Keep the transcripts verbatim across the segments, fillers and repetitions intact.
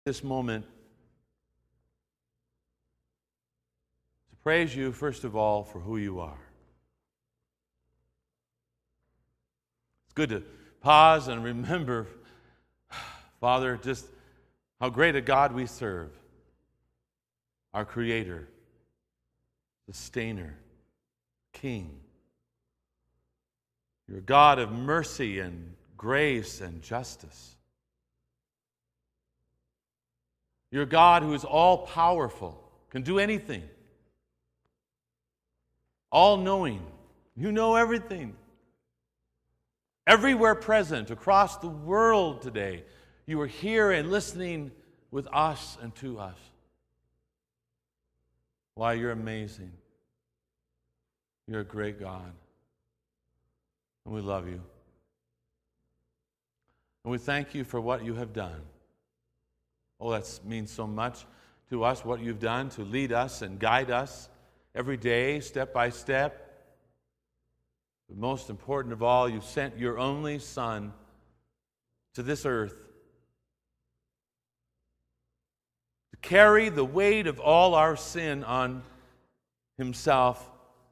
this moment to praise you, first of all, for who you are. It's good to pause and remember, Father, just how great a God we serve. Our Creator, Sustainer, King. You're a God of mercy and grace and justice. You're a God who is all-powerful, can do anything, all-knowing. You know everything. Everywhere present across the world today, you are here and listening with us and to us. Why, you're amazing. You're a great God. And we love you. And we thank you for what you have done. Oh, that means so much to us, what you've done to lead us and guide us every day, step by step. But most important of all, you sent your only Son to this earth to carry the weight of all our sin on himself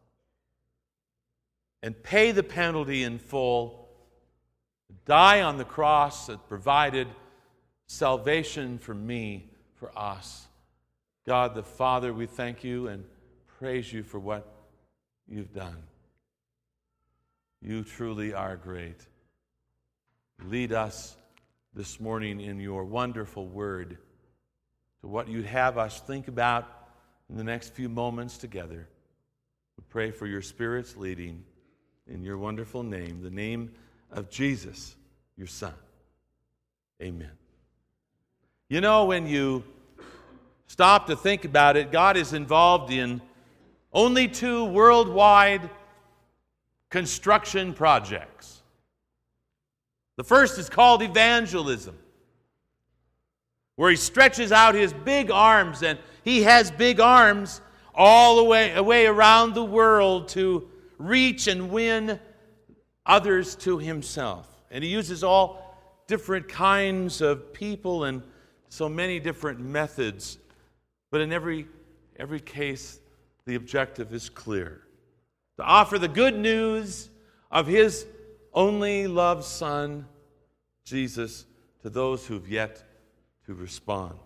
and pay the penalty in full, die on the cross that provided salvation for me, for us. God the Father, we thank you and praise you for what you've done. You truly are great. Lead us this morning in your wonderful word to what you'd have us think about in the next few moments together. We pray for your Spirit's leading in your wonderful name, the name of Jesus, your Son. Amen. You know, when you stop to think about it, God is involved in only two worldwide construction projects. The first is called evangelism, where he stretches out his big arms, and he has big arms all the way, away around the world to reach and win others to himself. And he uses all different kinds of people and so many different methods. But in every, every case, the objective is clear. To offer the good news of his only loved Son, Jesus, to those who've yet to respond.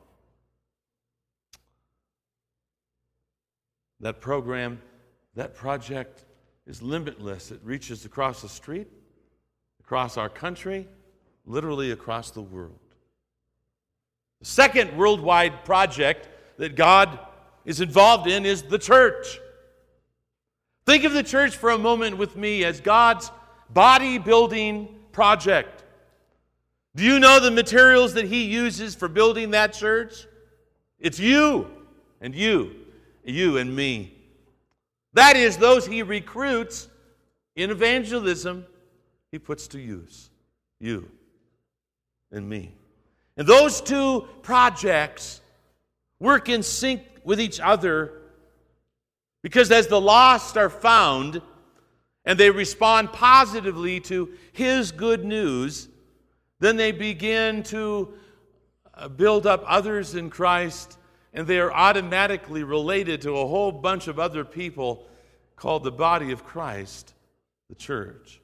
That program, that project is limitless. It reaches across the street, across our country, literally across the world. The second worldwide project that God is involved in is the church. Think of the church for a moment with me as God's body-building project. Do you know the materials that he uses for building that church? It's you and you, you and me. That is, those he recruits in evangelism, he puts to use. You and me. And those two projects work in sync with each other because as the lost are found and they respond positively to his good news, then they begin to build up others in Christ, and they are automatically related to a whole bunch of other people called the body of Christ, the church.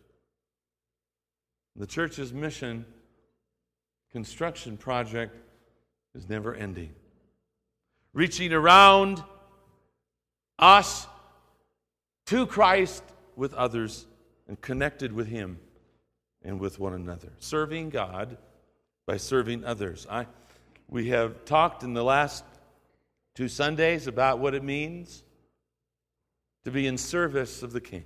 The church's mission construction project is never ending. Reaching around us to Christ with others and connected with him and with one another. Serving God by serving others. I, we have talked in the last two Sundays about what it means to be in service of the King.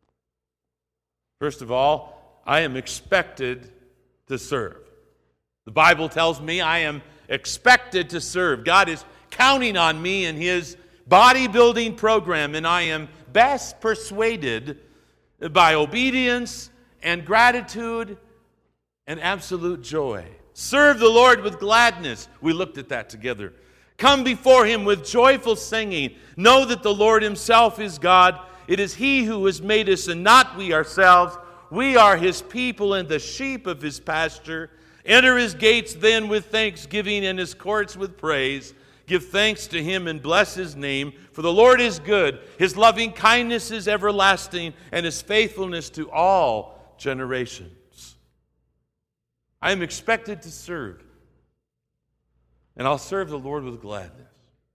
First of all, I am expected to serve. The Bible tells me I am expected to serve. God is counting on me in his bodybuilding program, and I am best persuaded by obedience and gratitude and absolute joy. Serve the Lord with gladness. We looked at that together. Come before him with joyful singing. Know that the Lord himself is God. It is he who has made us and not we ourselves. We are his people and the sheep of his pasture. Enter his gates then with thanksgiving and his courts with praise. Give thanks to him and bless his name, for the Lord is good. His loving kindness is everlasting, and his faithfulness to all generations. I am expected to serve, and I'll serve the Lord with gladness.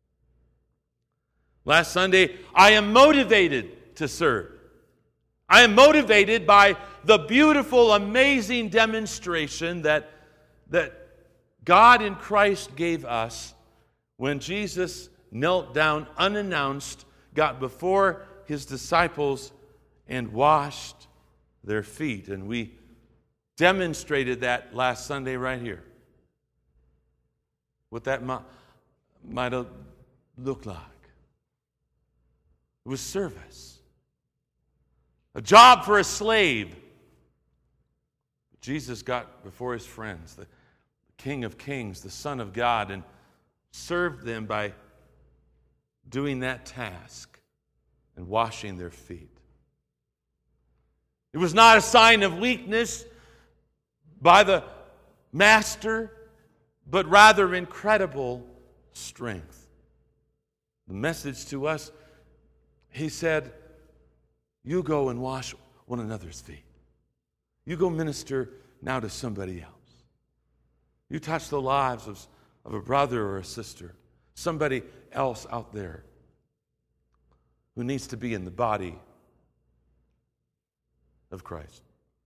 Last Sunday, I am motivated to serve. I am motivated by the beautiful, amazing demonstration that, that God in Christ gave us when Jesus knelt down unannounced, got before his disciples, and washed their feet. And we demonstrated that last Sunday right here. What that might, might have looked like. It was service. A job for a slave. Jesus got before his friends, the King of Kings, the Son of God, and served them by doing that task and washing their feet. It was not a sign of weakness by the master, but rather incredible strength. The message to us, he said, you go and wash one another's feet. You go minister now to somebody else. You touch the lives of, of a brother or a sister, somebody else out there who needs to be in the body of Christ.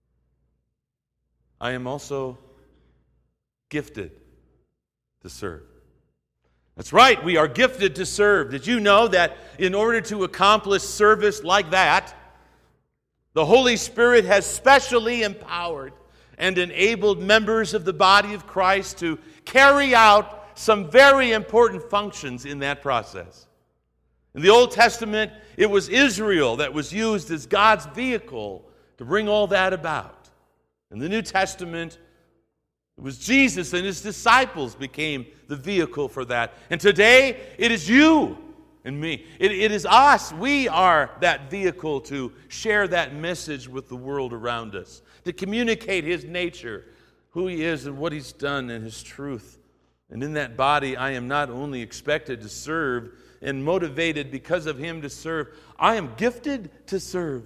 I am also gifted to serve. That's right, we are gifted to serve. Did you know that in order to accomplish service like that, the Holy Spirit has specially empowered and enabled members of the body of Christ to carry out some very important functions in that process. In the Old Testament, it was Israel that was used as God's vehicle to bring all that about. In the New Testament, it was Jesus and his disciples became the vehicle for that. And today, it is you and me. It, it is us. We are that vehicle to share that message with the world around us, to communicate his nature, who he is and what he's done and his truth. And in that body, I am not only expected to serve and motivated because of him to serve, I am gifted to serve.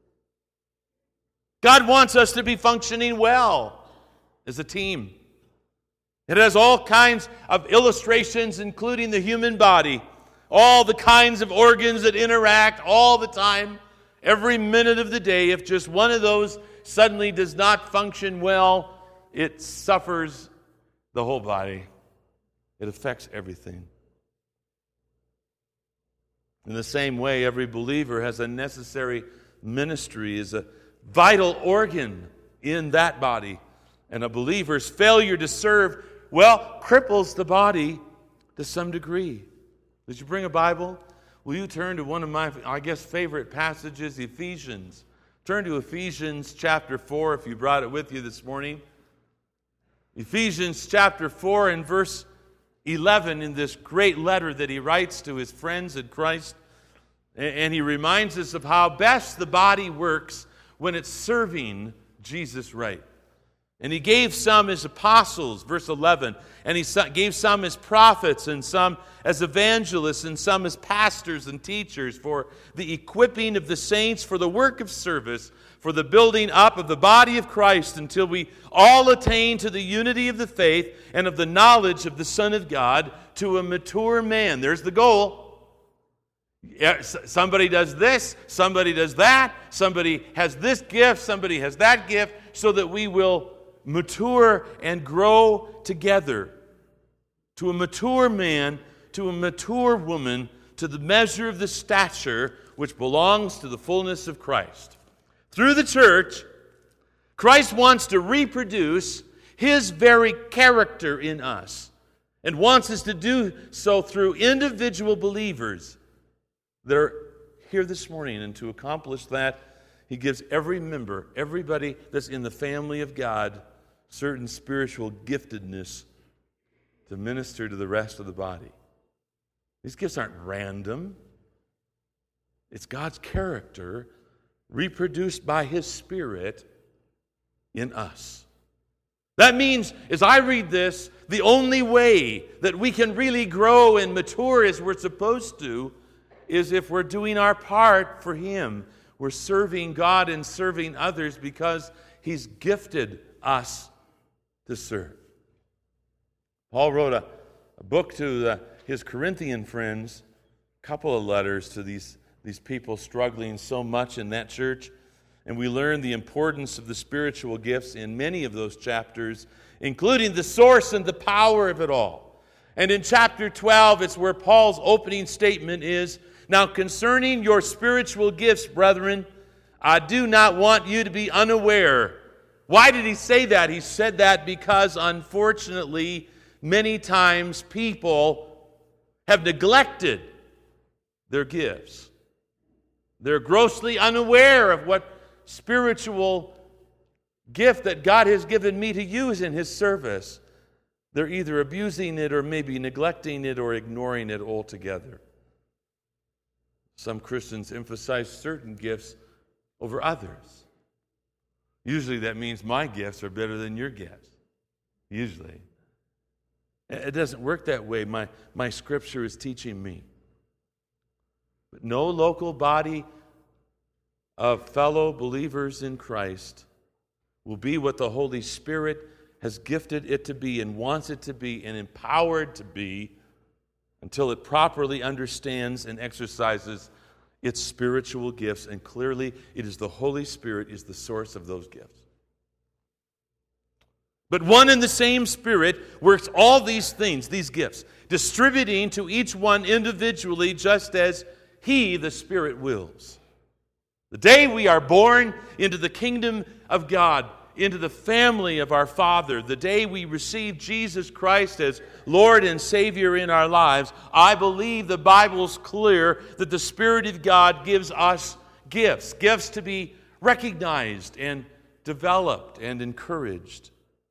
God wants us to be functioning well as a team. It has all kinds of illustrations, including the human body, all the kinds of organs that interact all the time, every minute of the day. If just one of those suddenly does not function well, it suffers the whole body. It affects everything. In the same way, every believer has a necessary ministry, is a vital organ in that body. And a believer's failure to serve, well, cripples the body to some degree. Did you bring a Bible? Will you turn to one of my, I guess, favorite passages, Ephesians? Turn to Ephesians chapter four if you brought it with you this morning. Ephesians chapter four and verse eleven in this great letter that he writes to his friends in Christ. And he reminds us of how best the body works when it's serving Jesus right. And he gave some as apostles, verse eleven, and he gave some as prophets, and some as evangelists, and some as pastors and teachers for the equipping of the saints for the work of service, for the building up of the body of Christ, until we all attain to the unity of the faith and of the knowledge of the Son of God, to a mature man. There's the goal. Somebody does this, somebody does that, somebody has this gift, somebody has that gift, so that we will mature and grow together to a mature man, to a mature woman, to the measure of the stature which belongs to the fullness of Christ. Through the church, Christ wants to reproduce his very character in us and wants us to do so through individual believers that are here this morning. And to accomplish that, he gives every member, everybody that's in the family of God, certain spiritual giftedness to minister to the rest of the body. These gifts aren't random. It's God's character reproduced by his Spirit in us. That means, as I read this, the only way that we can really grow and mature as we're supposed to is if we're doing our part for Him. We're serving God and serving others because He's gifted us to serve. Paul wrote a, a book to the, his Corinthian friends, a couple of letters to these, these people struggling so much in that church. And we learn the importance of the spiritual gifts in many of those chapters, including the source and the power of it all. And in chapter twelve, it's where Paul's opening statement is, "Now concerning your spiritual gifts, brethren, I do not want you to be unaware." Why did he say that? He said that because, unfortunately, many times people have neglected their gifts. They're grossly unaware of what spiritual gift that God has given me to use in His service. They're either abusing it or maybe neglecting it or ignoring it altogether. Some Christians emphasize certain gifts over others. Usually that means my gifts are better than your gifts. Usually. It doesn't work that way. My, my scripture is teaching me. But no local body of fellow believers in Christ will be what the Holy Spirit has gifted it to be and wants it to be and empowered to be until it properly understands and exercises its spiritual gifts. And clearly, it is the Holy Spirit is the source of those gifts. But one and the same Spirit works all these things, these gifts, distributing to each one individually just as He, the Spirit, wills. The day we are born into the kingdom of God, into the family of our Father, the day we receive Jesus Christ as Lord and Savior in our lives, I believe the Bible's clear that the Spirit of God gives us gifts, gifts to be recognized and developed and encouraged.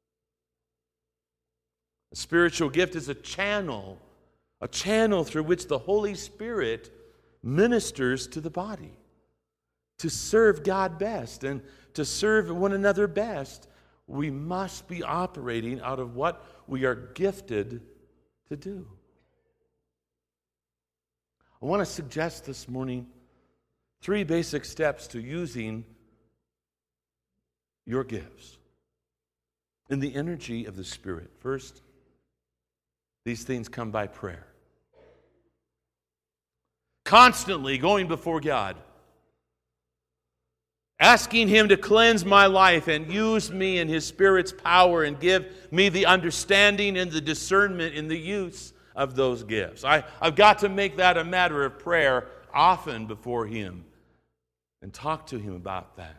A spiritual gift is a channel, a channel through which the Holy Spirit ministers to the body. To serve God best and to serve one another best, we must be operating out of what we are gifted to do. I want to suggest this morning three basic steps to using your gifts in the energy of the Spirit. First, these things come by prayer. Constantly going before God, asking Him to cleanse my life and use me in His Spirit's power and give me the understanding and the discernment in the use of those gifts. I, I've got to make that a matter of prayer often before Him and talk to Him about that.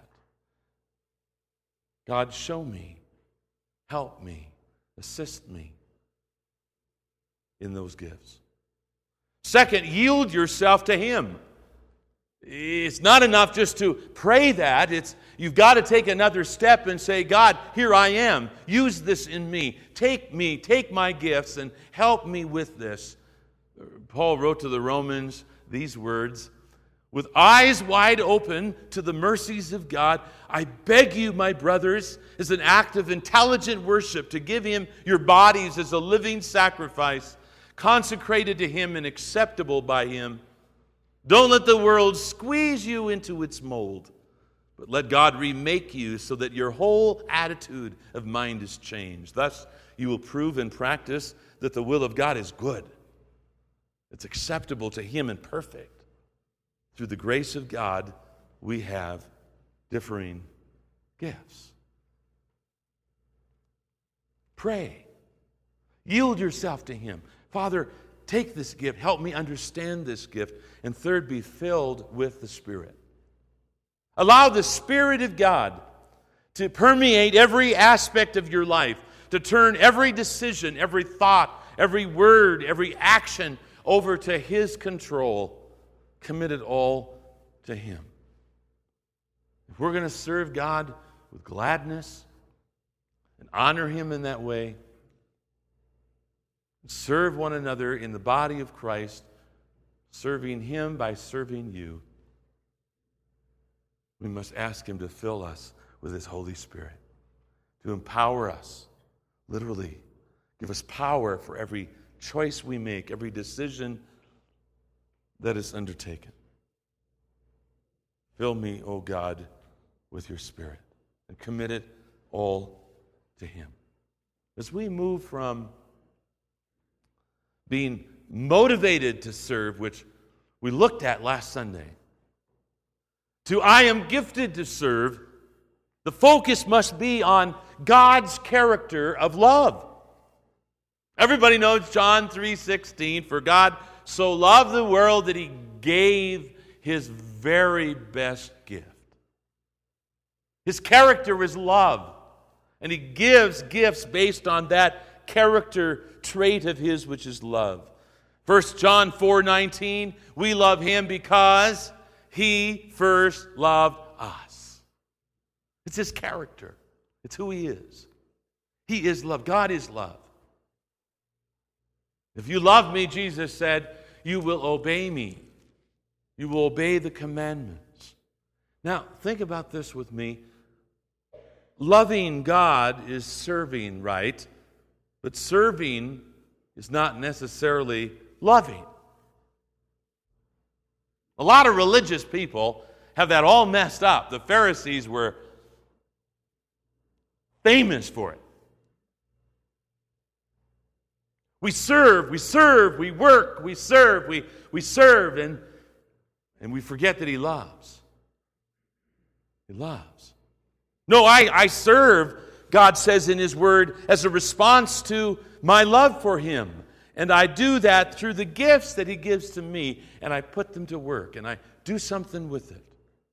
God, show me, help me, assist me in those gifts. Second, yield yourself to Him. It's not enough just to pray that. It's you've got to take another step and say, God, here I am. Use this in me. Take me, take my gifts and help me with this. Paul wrote to the Romans these words, with eyes wide open to the mercies of God, I beg you, my brothers, as an act of intelligent worship, to give Him your bodies as a living sacrifice, consecrated to Him and acceptable by Him. Don't let the world squeeze you into its mold, but let God remake you so that your whole attitude of mind is changed. Thus, you will prove in practice that the will of God is good. It's acceptable to Him and perfect. Through the grace of God, we have differing gifts. Pray. Yield yourself to Him. Father, take this gift. Help me understand this gift. And third, be filled with the Spirit. Allow the Spirit of God to permeate every aspect of your life, to turn every decision, every thought, every word, every action over to His control. Commit it all to Him. If we're going to serve God with gladness and honor Him in that way, serve one another in the body of Christ, serving Him by serving you, we must ask Him to fill us with His Holy Spirit, to empower us literally give us power for every choice we make, every decision that is undertaken. Fill me, O God, with your Spirit and commit it all to Him. As we move from being motivated to serve, which we looked at last Sunday, to I am gifted to serve, the focus must be on God's character of love. Everybody knows John three sixteen, for God so loved the world that He gave His very best gift. His character is love, and He gives gifts based on that character trait of His, which is love. First John four nineteen, we love Him because He first loved us. It's His character. It's who He is. He is love. God is love. If you love me, Jesus said, you will obey me. You will obey the commandments. Now, think about this with me. Loving God is serving, right? But serving is not necessarily loving. A lot of religious people have that all messed up. The Pharisees were famous for it. We serve, we serve, we work, we serve, we, we serve, and, and we forget that He loves. He loves. No, I, I serve, God says in His Word, as a response to my love for Him. And I do that through the gifts that He gives to me, and I put them to work, and I do something with it.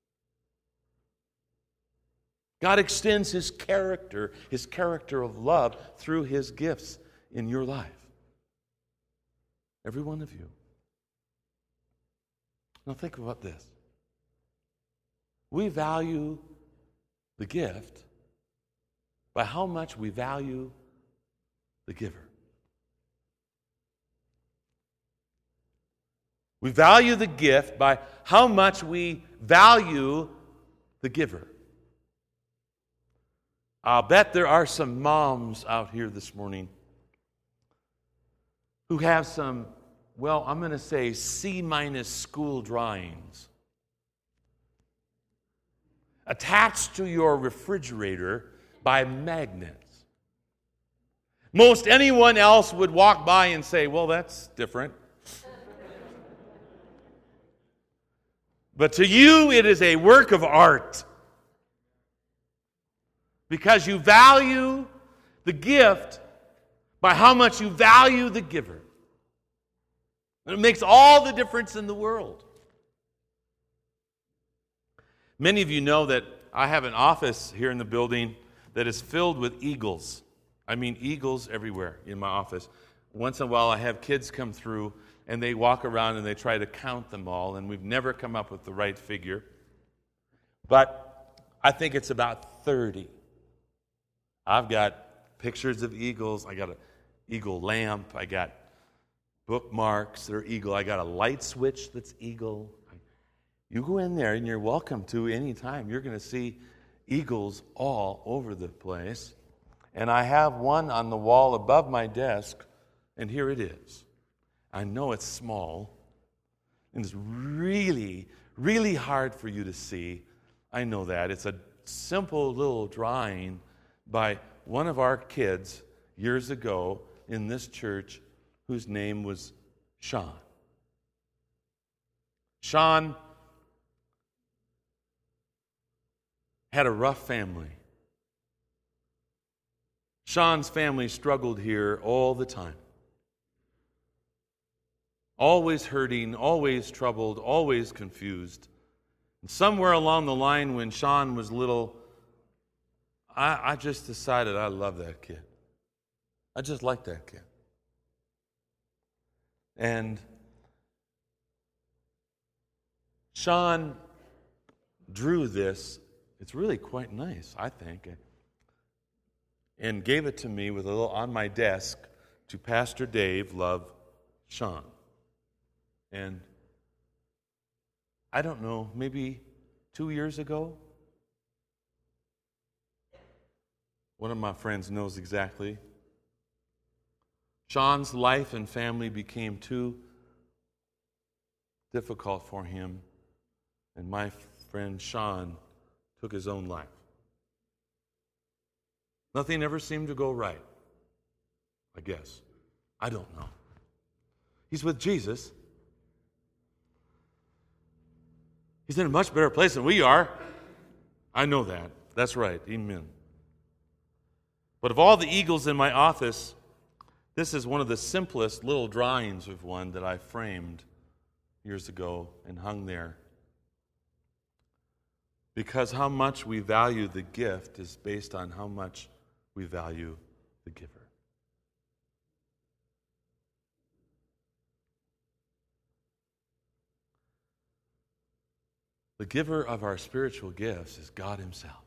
God extends His character, His character of love, through His gifts in your life. Every one of you. Now think about this. We value the gift by how much we value the giver. We value the gift by how much we value the giver. I'll bet there are some moms out here this morning who have some, well, I'm going to say C-minus school drawings attached to your refrigerator by magnets. Most anyone else would walk by and say, well, that's different. But to you, it is a work of art. Because you value the gift by how much you value the giver. And it makes all the difference in the world. Many of you know that I have an office here in the building that is filled with eagles. I mean, eagles everywhere in my office. Once in a while, I have kids come through, and they walk around and they try to count them all, and we've never come up with the right figure. But I think it's about thirty. I've got pictures of eagles. I got an eagle lamp. I got bookmarks that are eagle. I got a light switch that's eagle. You go in there, and you're welcome to any time. You're going to see eagles all over the place. And I have one on the wall above my desk, and here it is. I know it's small, and it's really, really hard for you to see. I know that. It's a simple little drawing by one of our kids years ago in this church whose name was Sean. Sean had a rough family. Sean's family struggled here all the time. Always hurting, always troubled, always confused. And somewhere along the line when Sean was little, I, I just decided I love that kid. I just like that kid. And Sean drew this. It's really quite nice, I think, and gave it to me with a little on my desk to Pastor Dave, love Sean. And I don't know, maybe two years ago, one of my friends knows exactly Sean's life and family became too difficult for him, and my friend Sean took his own life. Nothing ever seemed to go right, I guess. I don't know. He's with Jesus. He's in a much better place than we are. I know that. That's right. Amen. But of all the eagles in my office, this is one of the simplest little drawings of one that I framed years ago and hung there. Because how much we value the gift is based on how much we value the giver. The giver of our spiritual gifts is God Himself,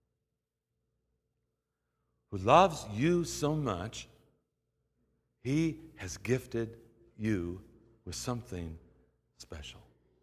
who loves you so much, He has gifted you with something special.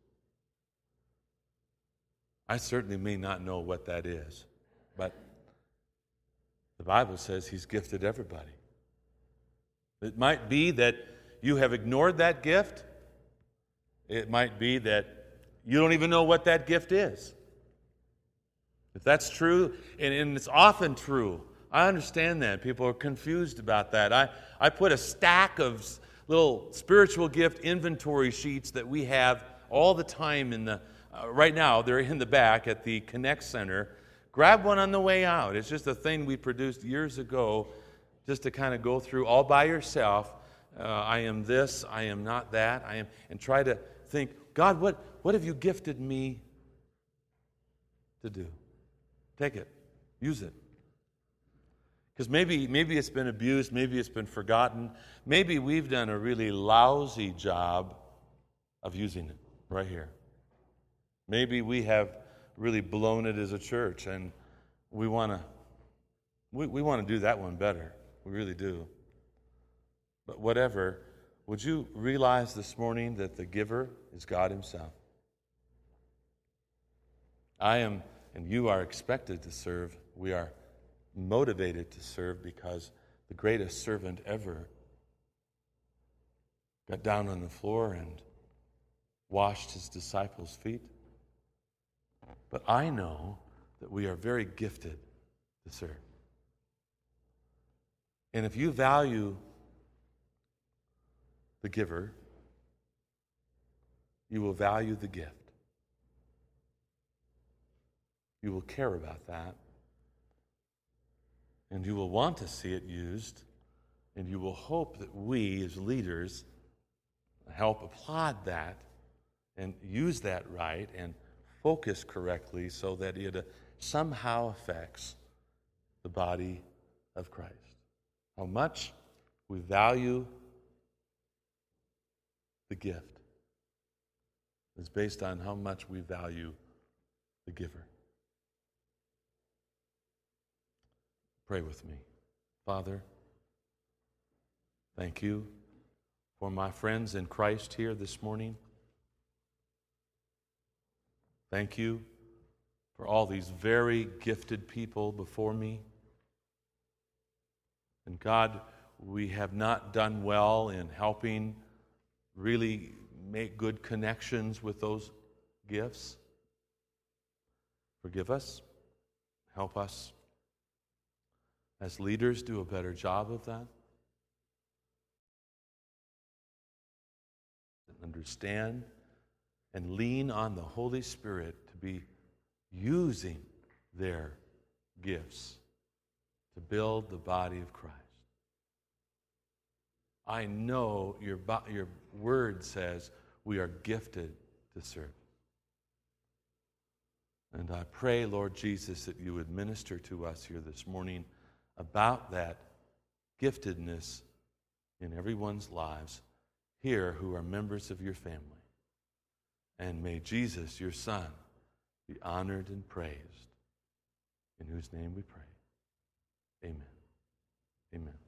I certainly may not know what that is, but the Bible says He's gifted everybody. It might be that you have ignored that gift. It might be that you don't even know what that gift is. If that's true, and, and it's often true, I understand that. People are confused about that. I, I put a stack of little spiritual gift inventory sheets that we have all the time in the, uh, right now, they're in the back at the Connect Center. Grab one on the way out. It's just a thing we produced years ago just to kind of go through all by yourself. Uh, I am this, I am not that, I am, and try to think, God, what, what have you gifted me to do? Take it. Use it. Because maybe, maybe it's been abused, maybe it's been forgotten, maybe we've done a really lousy job of using it right here. Maybe we have really blown it as a church, and we want to we, we want to do that one better. We really do. But whatever, would you realize this morning that the giver is God Himself? I am, and you are expected to serve. We are motivated to serve because the greatest servant ever got down on the floor and washed His disciples' feet. But I know that we are very gifted to serve. And if you value the giver, you will value the gift. You will care about that. And you will want to see it used. And you will hope that we as leaders help applaud that and use that right and focus correctly so that it somehow affects the body of Christ. How much we value the gift is based on how much we value the giver. Pray with me. Father, thank you for my friends in Christ here this morning. Thank you for all these very gifted people before me. And God, we have not done well in helping really make good connections with those gifts. Forgive us. Help us. As leaders, do a better job of that. Understand and lean on the Holy Spirit to be using their gifts to build the body of Christ. I know your, your word says we are gifted to serve. And I pray, Lord Jesus, that you would minister to us here this morning about that giftedness in everyone's lives here who are members of your family. And may Jesus, your Son, be honored and praised, in whose name we pray. Amen. Amen.